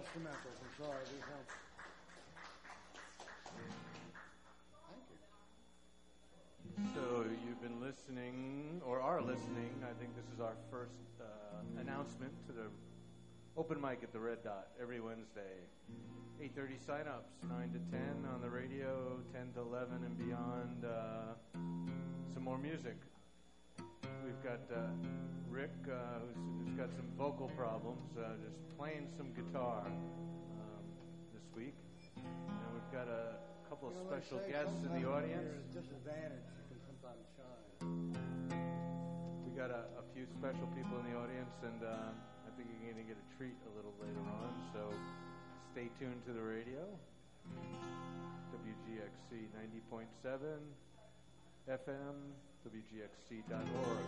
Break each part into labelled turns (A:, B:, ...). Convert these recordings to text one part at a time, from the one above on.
A: instrumentals. I'm sorry. These don't. Thank you.
B: So you've been listening, or are listening. I think this is our first announcement to the open mic at the Red Dot every Wednesday. 8:30 sign-ups, 9 to 10 on the radio, 10 to 11 and beyond. Some more music. We've got Rick, who's got some vocal problems, just playing some guitar this week. And we've got a couple of special guests in the audience.
A: Disadvantage, you can sometimes shine.
B: We got a few special people in the audience, and I think you're going to get a treat a little later on. So stay tuned to the radio. WGXC 90.7 FM, WGXC.org.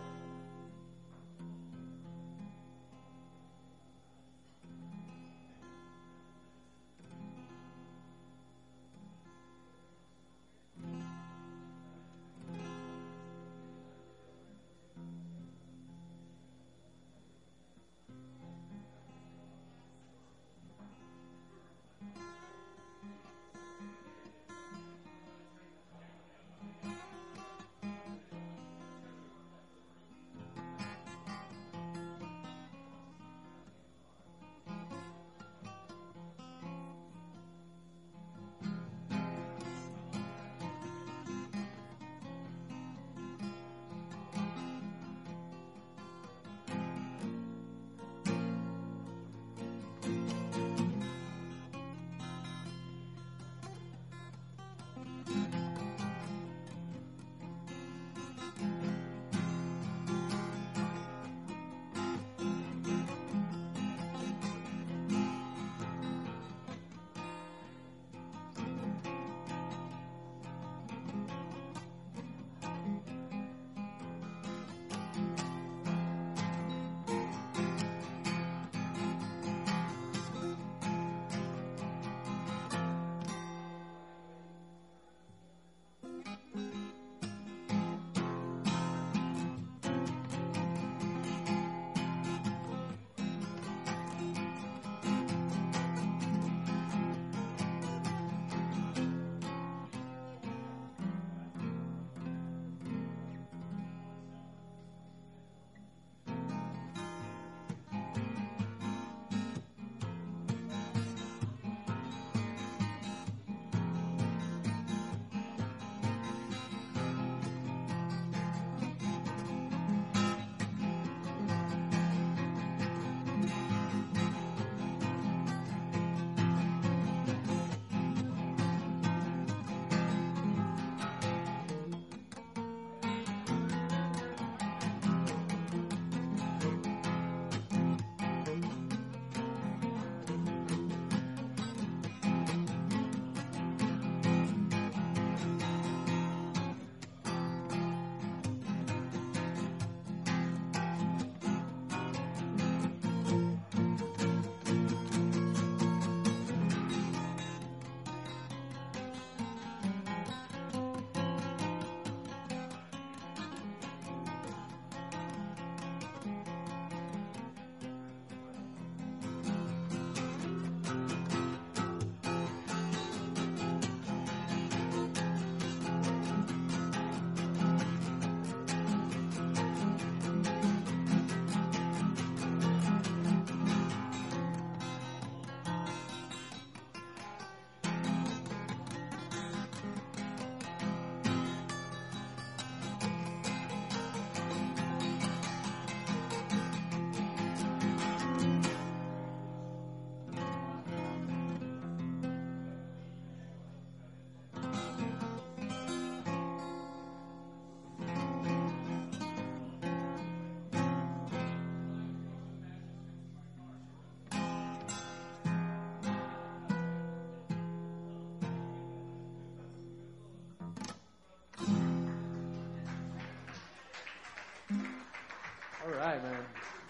B: All right, man.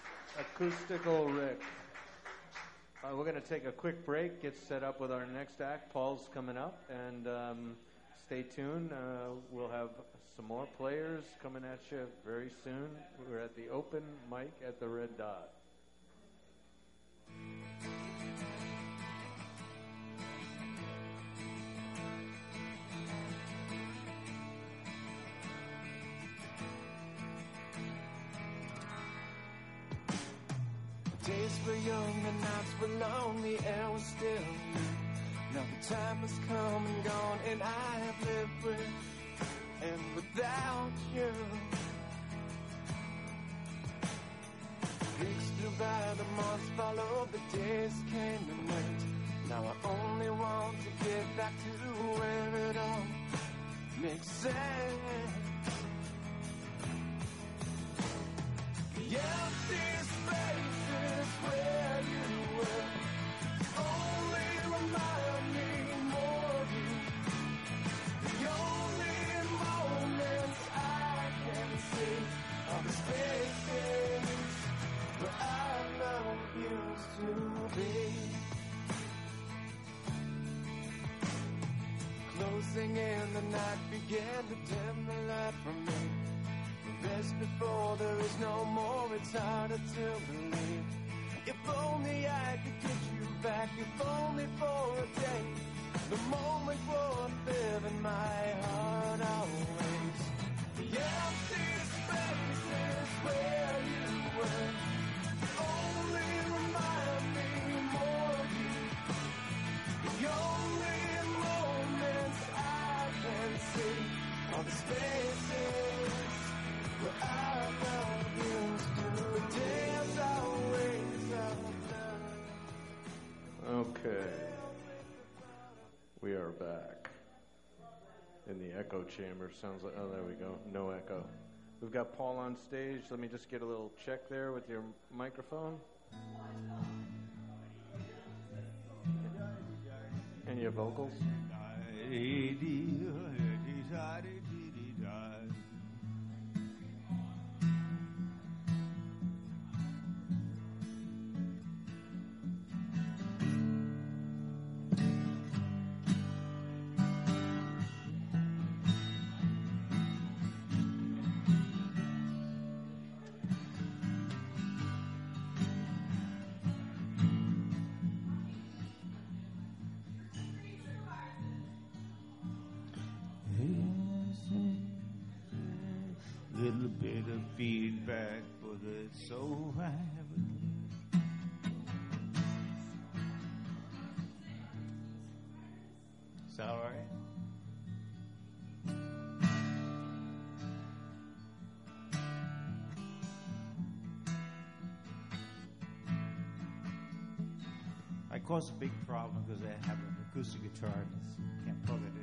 B: Acoustical Rick. We're going to take a quick break, get set up with our next act. Paul's coming up, and stay tuned. We'll have some more players coming at you very soon. We're at the open mic at the Red Dot.
C: days were young, the nights were long, the air was still new. Now the time has come and gone, and I have lived with and without you. Weeks flew by, the months followed, the days came and went. Now I only want to get back to where it all makes sense. The empty spaces where you were only remind me more of you. The only moments I can see are the spaces where our love used to be. Closing in, the night began to dim the light from me. Best before, there is no more, it's harder to believe. If only I could get you back, if only for a day, the moment would live in my heart always. The empty spaces where you were only remind me more of you. The only moments I can see are the spaces where our love used to dance always out.
B: Okay. We are back in the echo chamber. Sounds like, oh, there we go. No echo. We've got Paul on stage. Let me just get a little check there with your microphone. And your vocals.
D: Little bit of feedback for the soul I haven't. Is that all right? I caused a big problem because I have an acoustic guitar and can't plug it in.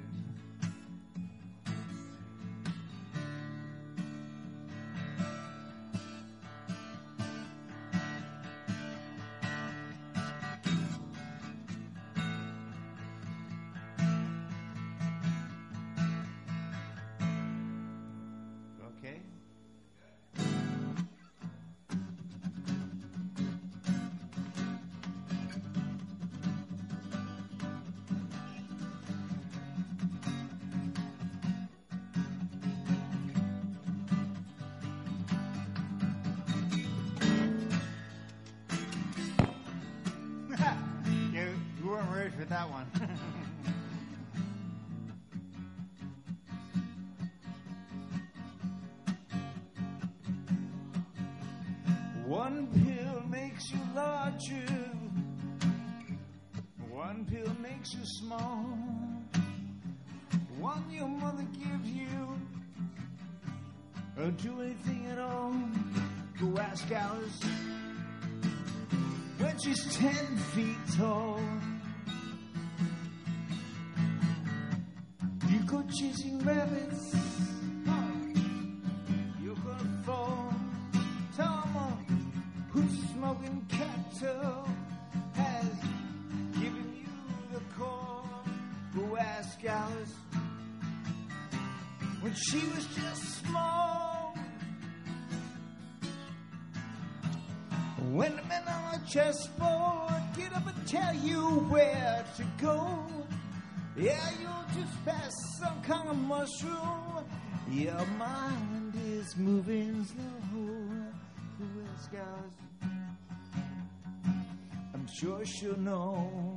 D: You weren't ready for that one. One pill makes you larger. One pill makes you small. One your mother gives you. Or do anything at all. Go ask Alice when she's 10 feet tall. You go chasing rabbits, you're gonna fall. Tom, who's smoking cattle, has given you the call. Go ask Alice when she was just small. When the men on the chessboard get up and tell you where to go, yeah, you'll just pass some kind of mushroom. Your mind is moving slow. Who else, guys? I'm sure she'll know.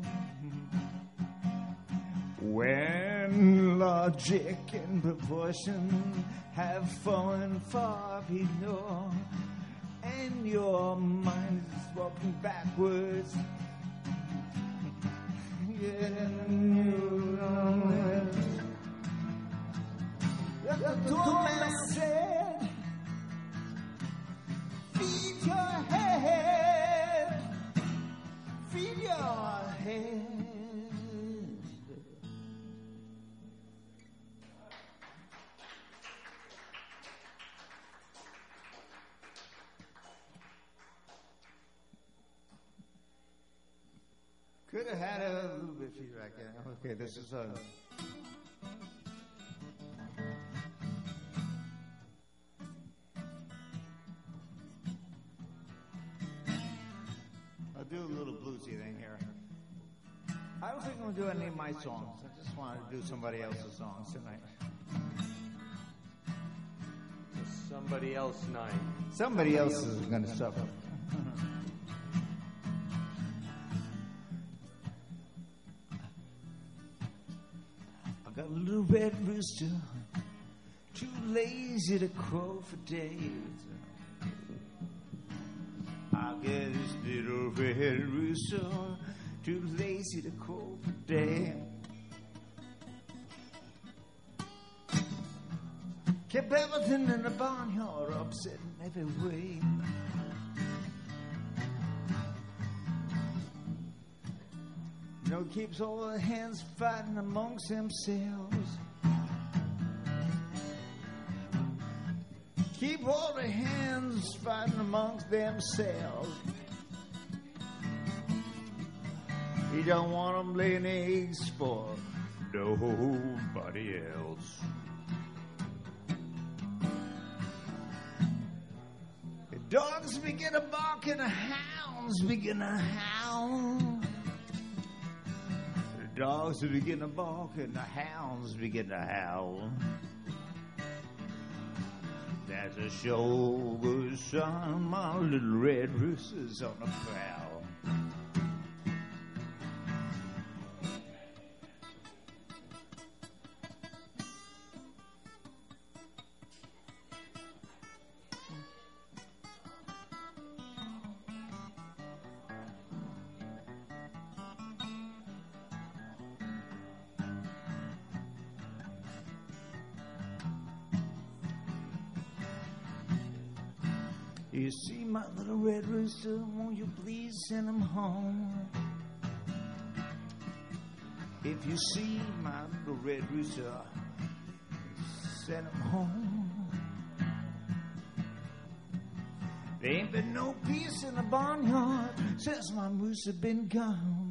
D: When logic and proportion have fallen far below, and your mind is walking backwards. Yeah, the doorman said, feed your head, feed your head. Could have had a little bit of feedback there. Okay, this is I'll do a little bluesy thing here. I don't think I'm going to do any of my songs. I just wanted to do somebody else's songs tonight.
B: Somebody else night.
D: Somebody else is going to suffer. I got a little red rooster, too lazy to crow for days. I got this little red rooster, too lazy to crow for days. Kept everything in the barnyard upset in every way. You know, keeps all the hens fighting amongst themselves. Keep all the hens fighting amongst themselves. He don't want them laying eggs for nobody else. The dogs begin to bark and the hounds begin to howl. The dogs begin to bark and the hounds begin to howl. That's a show good son, my little red rooster's on the prowl. You see my little red rooster, won't you please send him home? If you see my little red rooster, send him home. There ain't been no peace in the barnyard since my rooster been gone.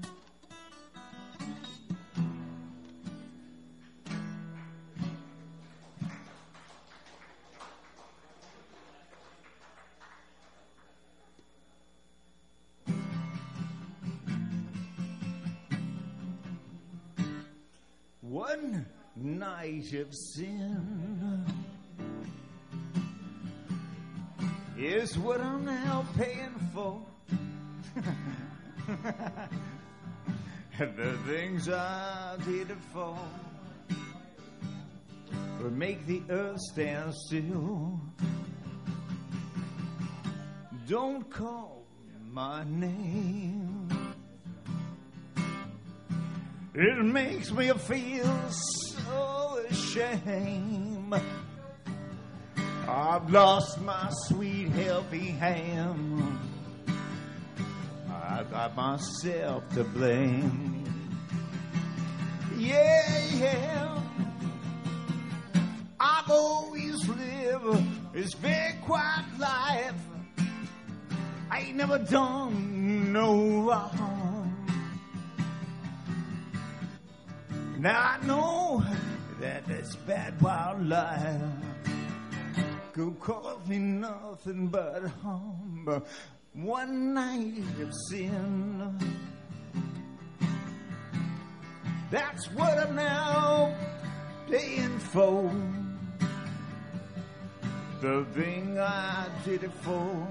D: One night of sin is what I'm now paying for. The things I did it for would make the earth stand still. Don't call my name. It makes me feel so ashamed. I've lost my sweet healthy ham. I got myself to blame. Yeah. I've always lived this very quiet life. I ain't never done no wrong. Now I know that this bad wild life could cause me nothing but harm. But one night of sin, that's what I'm now paying for. The thing I did it for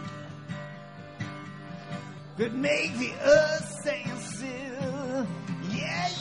D: could make the earth stand still. Yeah.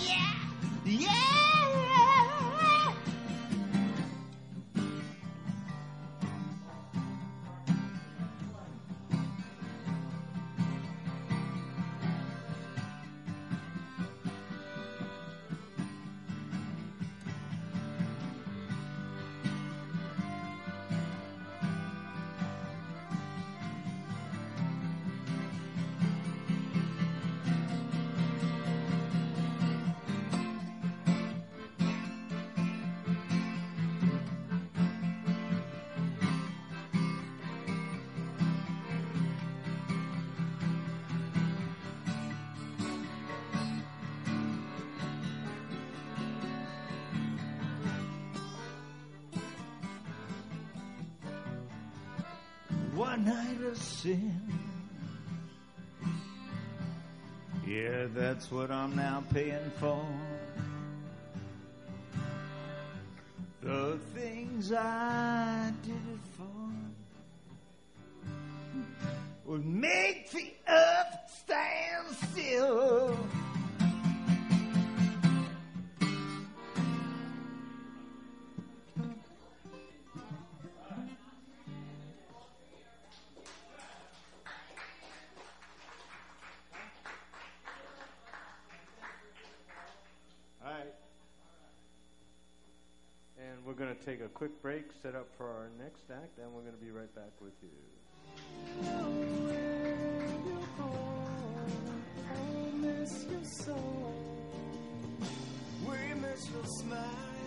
D: one night of sin. Yeah, that's what I'm now paying for. The things I did it for would make the earth stand still.
B: And we're going to take a quick break, set up for our next act, and we're going to be right back with you.
C: I miss you so. We miss your smile.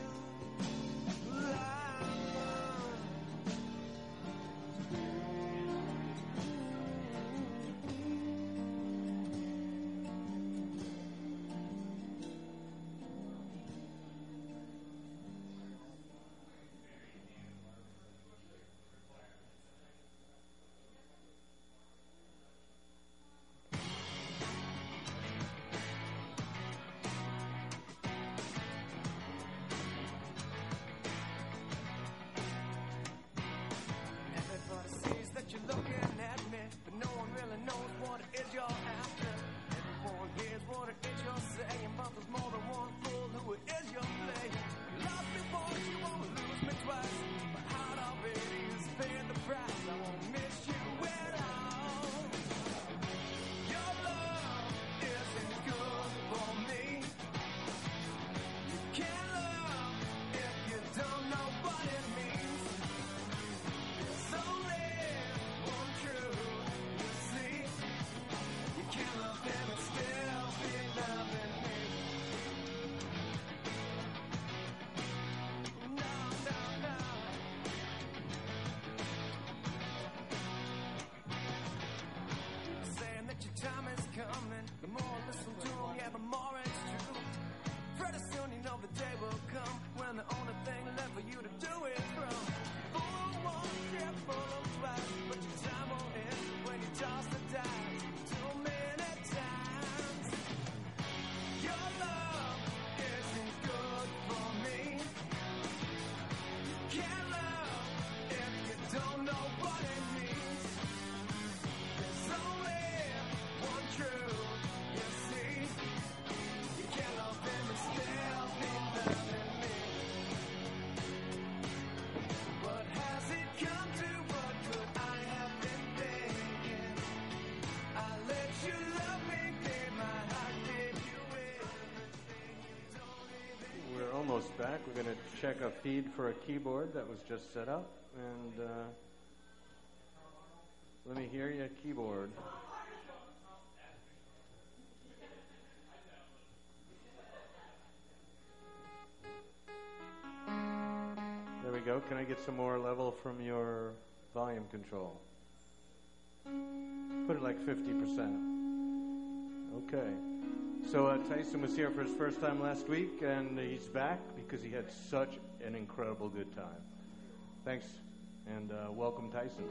B: Almost back. We're going to check a feed for a keyboard that was just set up, and let me hear you, keyboard. There we go. Can I get some more level from your volume control? Put it like 50%. Okay. So Tyson was here for his first time last week, and he's back because he had such an incredible good time. Thanks, and welcome, Tyson.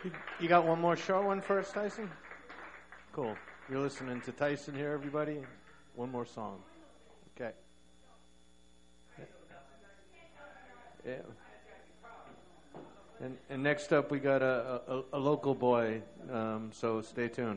B: You got one more short one for us, Tyson? Cool. You're listening to Tyson here, everybody. One more song. Okay. Yeah. And next up, we got a local boy, so stay tuned.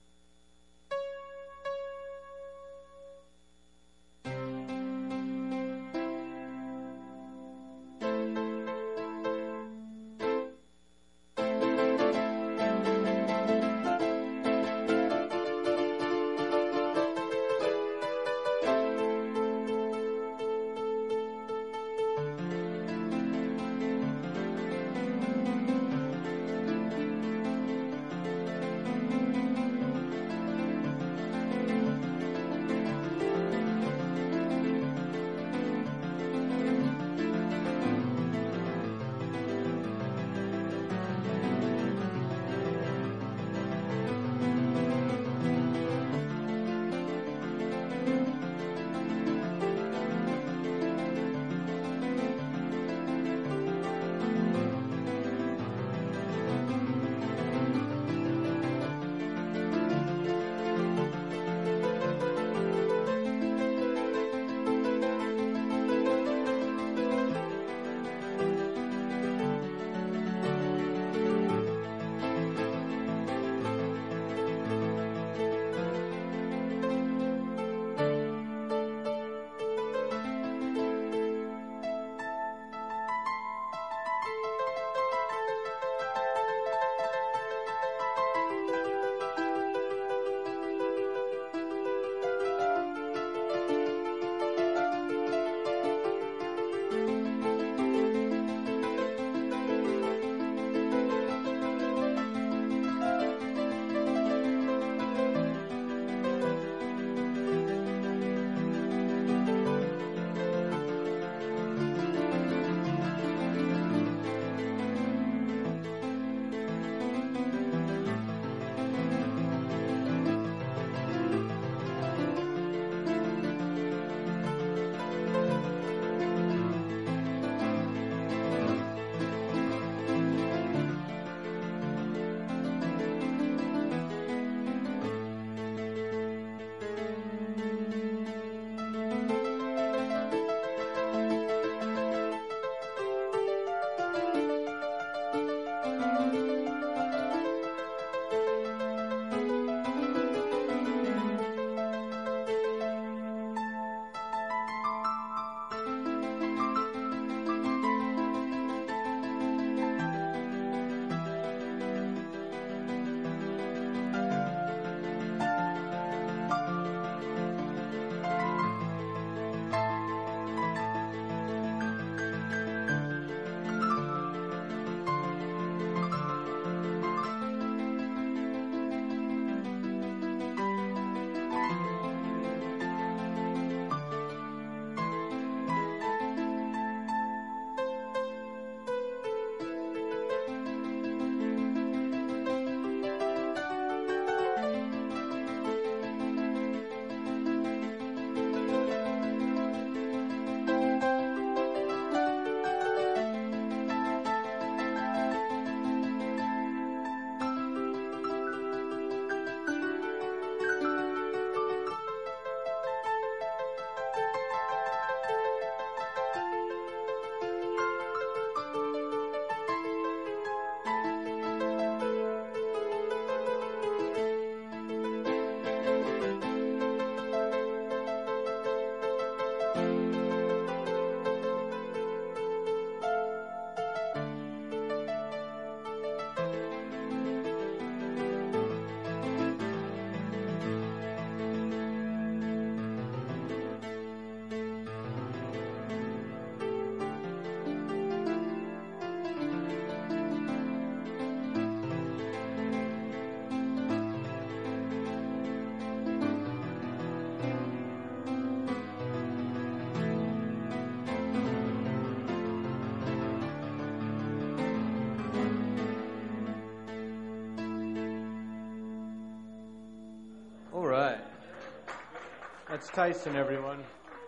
B: That's Tyson, everyone.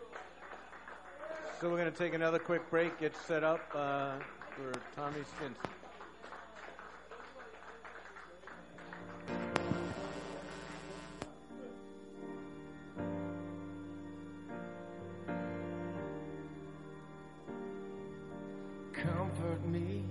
B: So we're going to take another quick break, get set up for Tommy Stinson.
C: comfort me,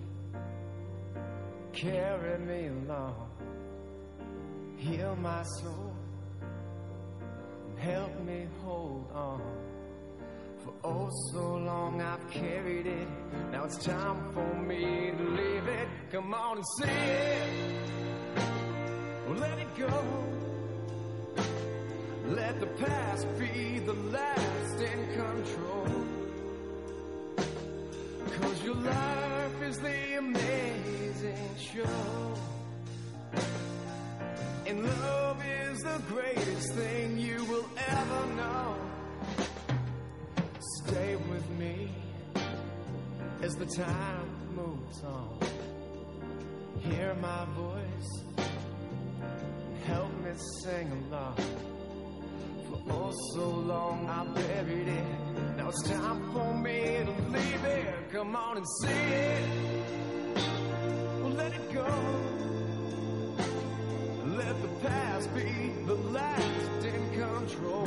C: carry me along, heal my soul, and help me hold on. For oh so long I've carried it, now it's time for me to leave it. Come on and see it, let it go. Let the past be the last in control. 'Cause your life is the amazing show, and love is the greatest thing you will ever know. Stay with me as the time moves on. Hear my voice, help me sing along. For oh so long I buried it, now it's time for me to leave it. Come on and see it, let it go. Let the past be the last in control.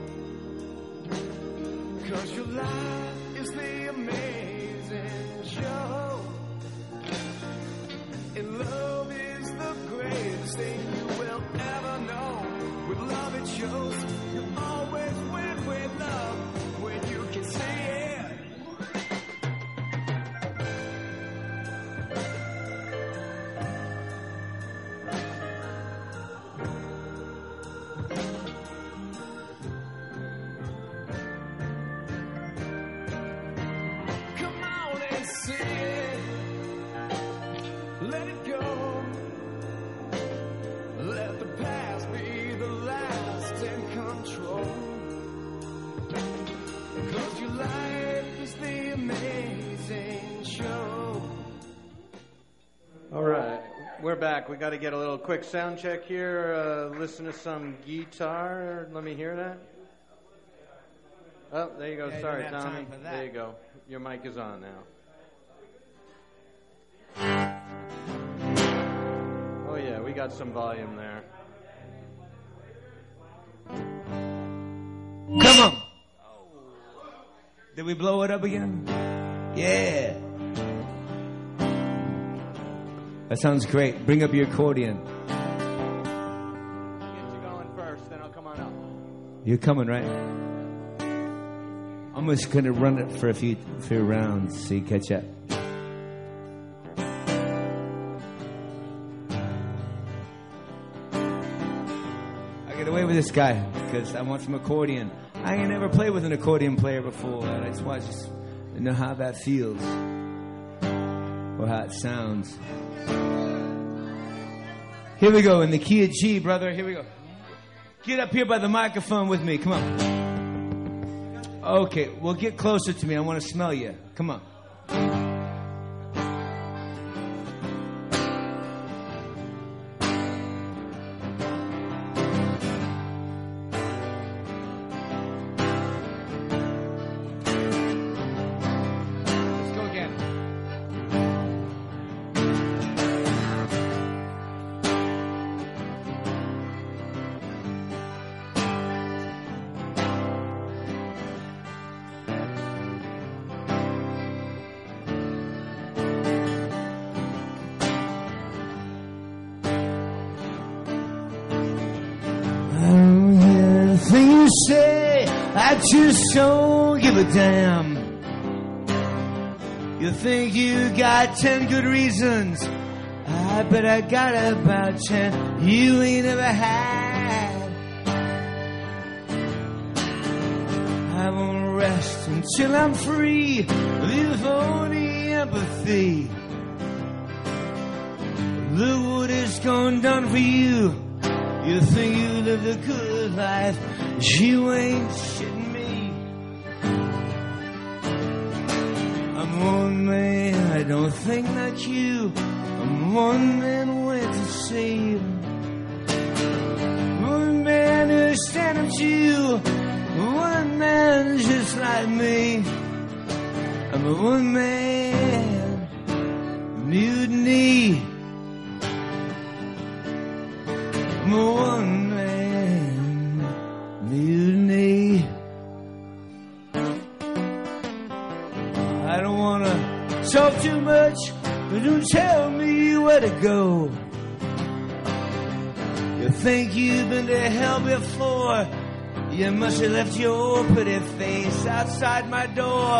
C: 'Cause your life is the amazing show, and love is the greatest thing you will ever know. With love it shows, you always win with love when you can see it. Come on and see it, let it go. Let the past be the last in control. 'Cause your life is the amazing show.
B: All right, we're back. We got to get a little quick sound check here. Listen to some guitar. Let me hear that. Oh, there you go.
D: Yeah,
B: Sorry,
D: don't have
B: Tommy.
D: time for that.
B: There you go. Your mic is on now. Oh yeah, we got some volume there.
D: Come on. Did we blow it up again? Yeah. That sounds great. Bring up your accordion.
B: I'll get you going first, then I'll come on up.
D: You're coming, right? I'm just gonna run it for a few rounds so you catch up. I get away with this guy because I want some accordion. I ain't never played with an accordion player before, and I just want to know how that feels or how it sounds. Here we go in the key of G, brother. Here we go. Get up here by the microphone with me. Come on. Okay, well, get closer to me. I want to smell you. Come on. Let's go again. Everything you say, I just don't give a damn. You think you got 10 good reasons, I bet I got about 10 you ain't ever had. I won't rest until I'm free of your phony empathy. Look what it's gone done for you. You think you lived a good life, but you ain't shitting me. I'm one man, I don't think like you. I'm one man went to see. One man who stand up to you. One man just like me. I'm a one man mutiny. I'm a one man mutiny. I don't wanna Talk too much, but don't tell me where to go. You think you've been to hell before? You must have left your pretty face outside my door.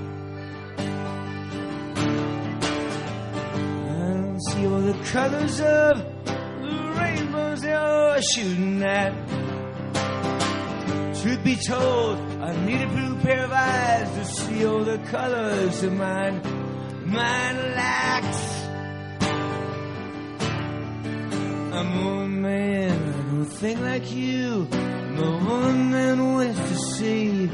D: I don't see all the colors of the rainbows you're shooting at. Truth be told, I need a blue pair of eyes to see all the colors of mine lacks. I'm one man, I don't think like you. No one man wants to see.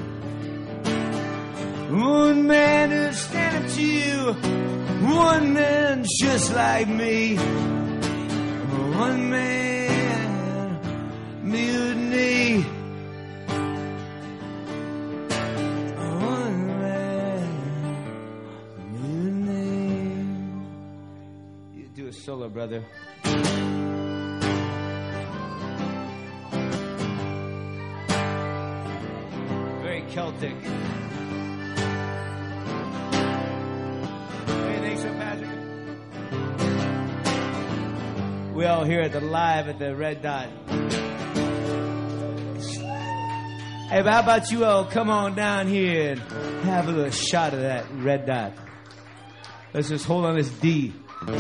D: One man who'll stand up to you. One man just like me. One man, mutiny. One man, mutiny. You do a solo, brother. Celtic. Hey, thanks so Patrick. We all here at the live at the Red Dot. Hey, but how about you all come on down here and have a little shot of that Red Dot. Let's just hold on this D.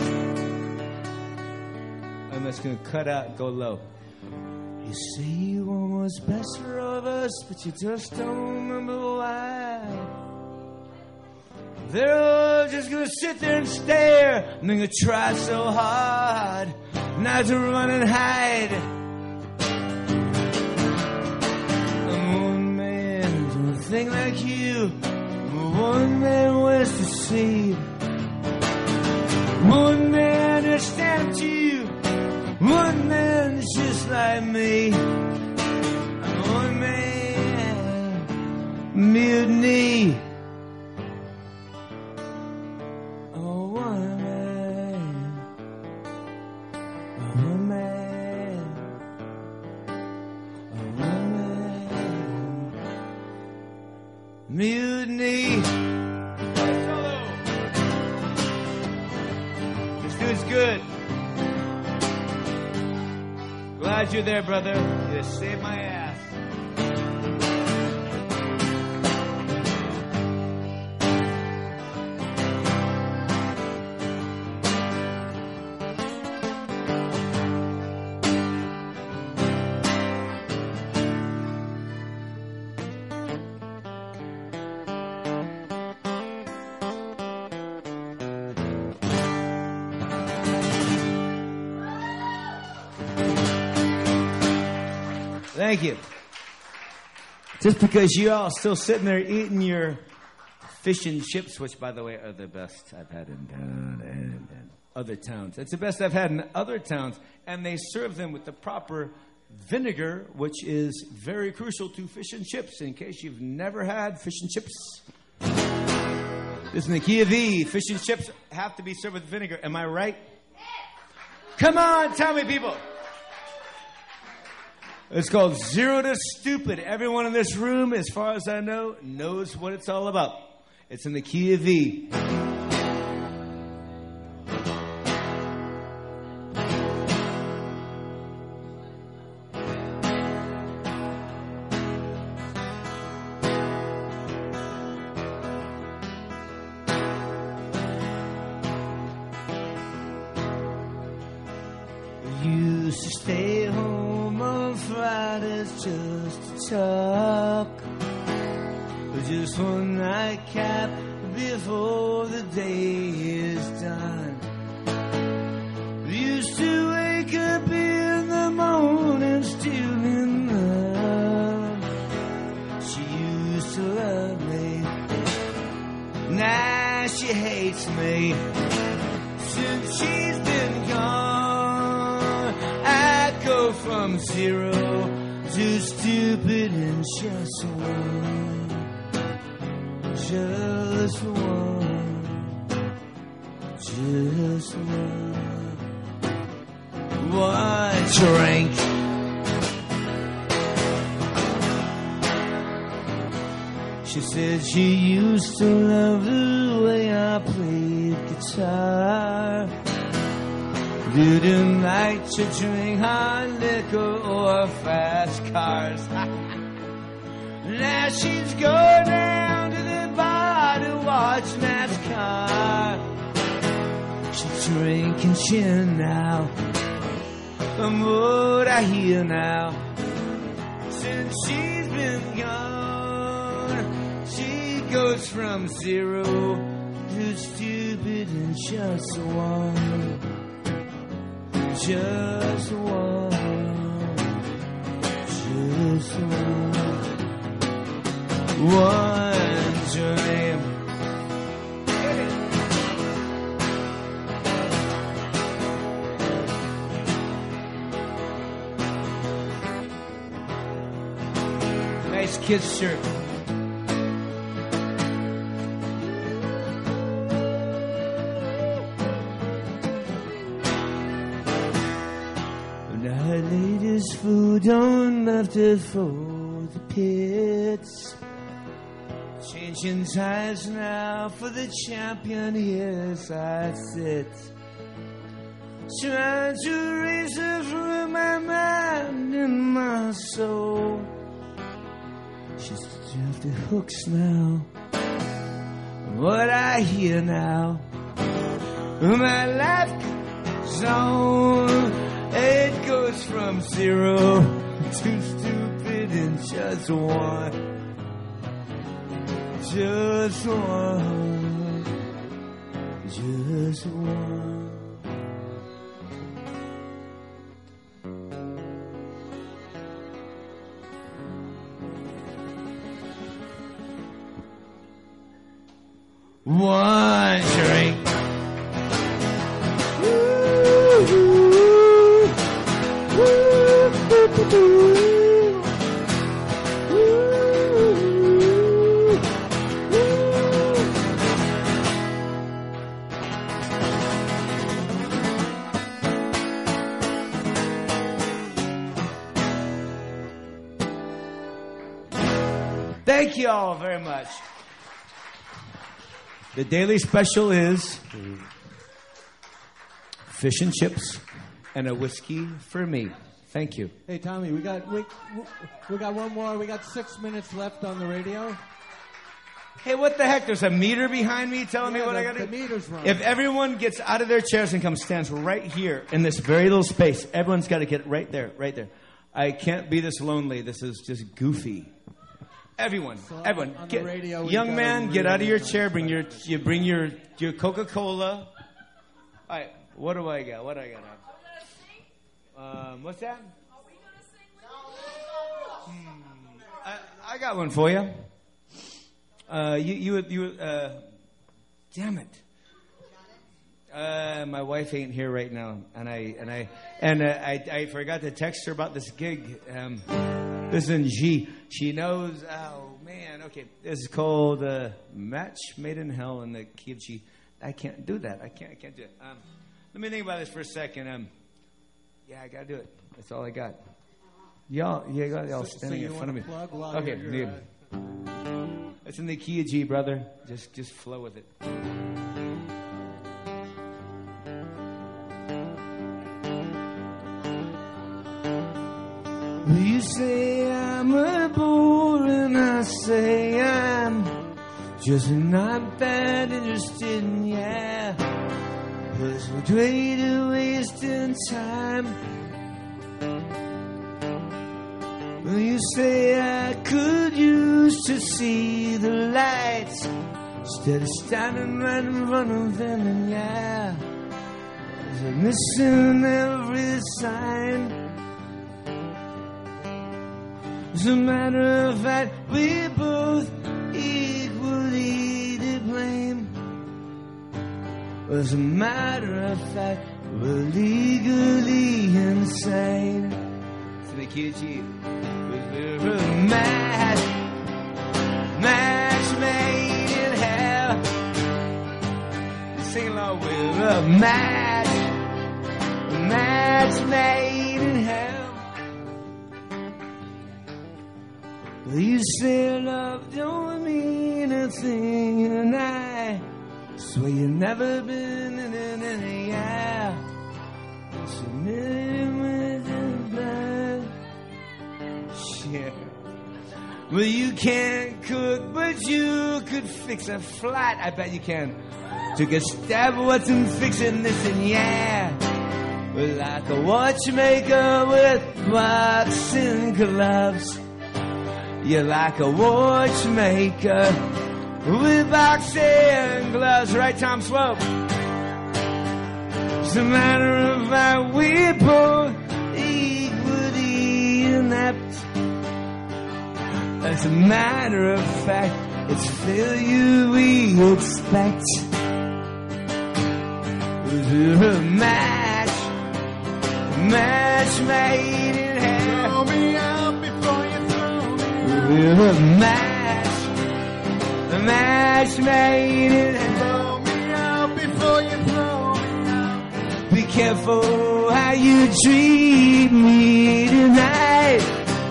D: I'm just gonna cut out and go low. You say you want what's best for all of us, but you just don't remember why. They're all just gonna sit there and stare, and they're gonna try so hard not to run and hide. I'm one man, doing a thing like you. One man wants to see. One man to stand up to you. One man's just like me. I'm one man, mutiny. Oh, one man, one man, one man, mutiny. This dude's good. Glad you're there, brother. You saved my ass. Thank you. Just because you all still sitting there eating your fish and chips, which, by the way, are the best I've had in other towns. It's the best I've had in other towns, and they serve them with the proper vinegar, which is very crucial to fish and chips. In case you've never had fish and chips, this is Nakia V. Fish and chips have to be served with vinegar. Am I right? Come on, tell me, people. It's called Zero to Stupid. Everyone in this room, as far as I know, knows what it's all about. It's in the Kia V. Used to stay home on Fridays just to talk. Just one nightcap before the day is done. Used to wake up in the morning still in love. She used to love me. Now she hates me. Since she's been gone, I go from zero to stupid in just one. Just one. Just one. One drink. She said she used to love the way I played guitar. Didn't like to drink hard liquor or fast cars. Now she's going down to the bar to watch NASCAR. She's drinking gin now. From what I hear now, since she's been gone, she goes from 0 to stupid in just one. Just one. Just one dream. Nice kids shirt. And our latest food on left it for the pits. Changing ties now for the champion, yes, I sit. Trying to erase her from my mind and my soul. She's off the hooks now. What I hear now, my life goes on. It goes from 0 to stupid in just one. Just one. Just one. One drink. Thank you all very much. The daily special is fish and chips and a whiskey for me. Thank you.
A: Hey, Tommy, we got one more. We got 6 minutes left on the radio.
D: Hey, what the heck? There's a meter behind me telling me what I got to do.
A: The meter's wrong.
D: If everyone gets out of their chairs and comes stands right here in this very little space, everyone's got to get right there, right there. I can't be this lonely. This is just goofy. Everyone, get,
A: radio,
D: young man, get out of your chair. Bring your Coca-Cola. All right, what do I got? What do I got? What's that? I got one for you. Damn it. My wife ain't here right now, and I forgot to text her about this gig. Listen, she knows. Oh man, okay. This is called Match Made in Hell in the key of G. I can't do that. I can't do it. Let me think about this for a second. Yeah, I gotta do it. That's all I got. Y'all standing in front of me. Okay, dude. It's in the key of G, brother. Just flow with it. You say I'm a bore and I say I'm just not that interested in ya. Cause we're greater wasting time. You say I could use to see the lights instead of standing right in front of them, and yeah, they're missing every sign. As a matter of fact, we're both equally to blame. As a matter of fact, we're legally insane. To the kids, we're a match made in hell. Sing along, we're a match made in hell.
C: You say love don't mean a thing, and I swear you've never been in any, yeah. It's a million with the blood. Shit. Well, you can't cook, but you could fix a flat. I bet you can. Took a stab at what's in fixing this, and yeah. Well, like a watchmaker with boxing gloves. You're like a watchmaker with boxing gloves. Right, Tom Swope? It's a matter of fact, we're both equally inept. As a matter of fact, it's failure we expect. We're a match made in hell. Throw me out before you throw me out. We're a match made in hell. Throw me out before you throw me out. Be careful how you treat me tonight.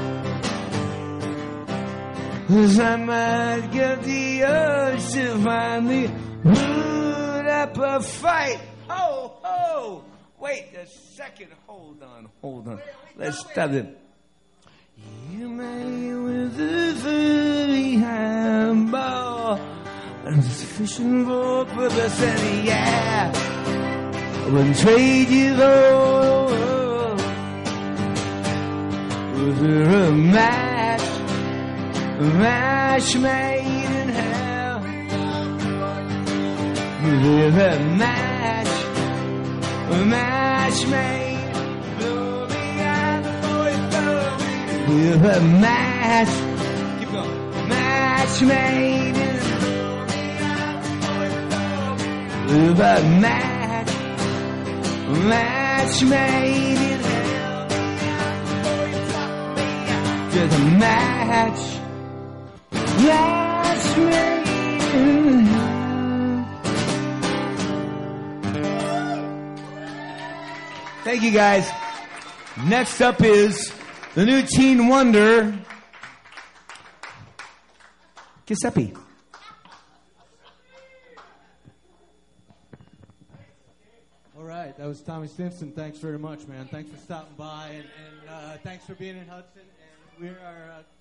C: 'Cause I might get the urge to finally put up a fight. Oh, oh, wait a second. Hold on. Let's stop it. You may with the furry handball. I'm just fishing for purpose, and yeah, I wouldn't trade you though. Was there a match made in hell? With a match made, glory and glory. With a match, keep going. Match made in glory and glory. With a match made in hell. With a match made in hell. Thank you, guys. Next up is the new Teen Wonder, Giuseppe.
A: All right, that was Tommy Stinson. Thanks very much, man. Thanks for stopping by, and thanks for being in Hudson. And we are